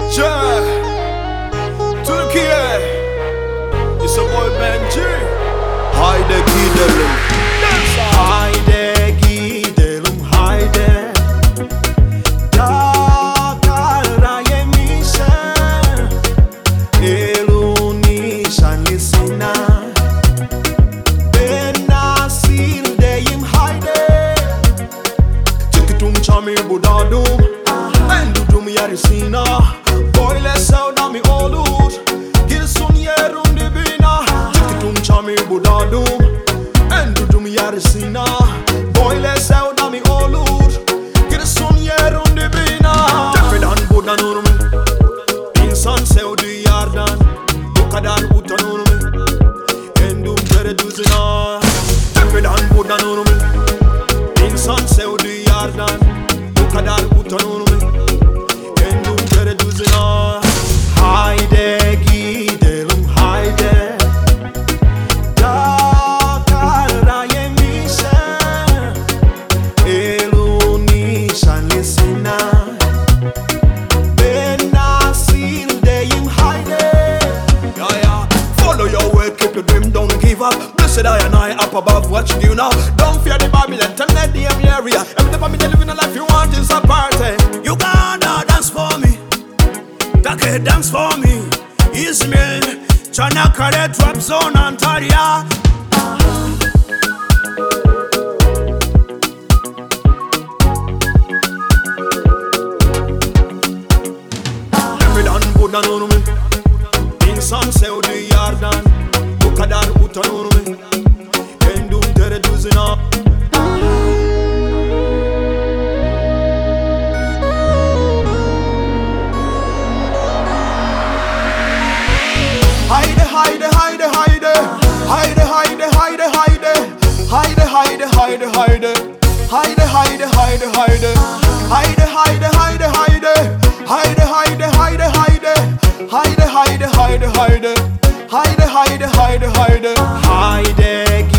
Yeah, Türkiye, it's a boy Benji. Haydi gidelim, haydi gidelim, haydi. Dağlara yemişe, elun nişanlısına. Ben nasildeyim, haydi. Çıkıtım çamir budadum, ben dudum yarısına. Böyle sevda mı olur? Girsin yerin dibine. Çıkıtım çamir budadum, ben dudum yarısına. Böyle sevda mı olur? Girsin yerin dibine. Tepeden budanır mı? İnsan sevdiği yerden bu kadar utanır mı? Kendim tereddüzüne. Tepeden budanır mı? İnsan sevdiği yerden bu kadar utanır mı? Kendim tereddüzüne. Haydi gidelim, haydi. Dağlara yemişe, elun nişanlısına. Ben nasildeyim, haydi. Yeah. Follow your way, keep your dream, don't give up. Blessed I and I up above, what you do now? Don't fear the Babylon, tell me the area. Every time you living a life you want is a party. You gotta dance for me, take dance for me. İzmir, Çanakkale, Trabzon, Antalya. Tepeden budanır mı? İnsan sevdiği yerden bu kadar utanır mı? Kendim tereddüzüne. Haydi haydi haydi haydi. Haydi haydi haydi haydi. Haydi haydi haydi haydi. Haydi haydi haydi haydi. Haydi haydi haydi haydi. Haydi haydi haydi haydi. Haydi haydi haydi haydi. Haydi haydi haydi haydi. Haydi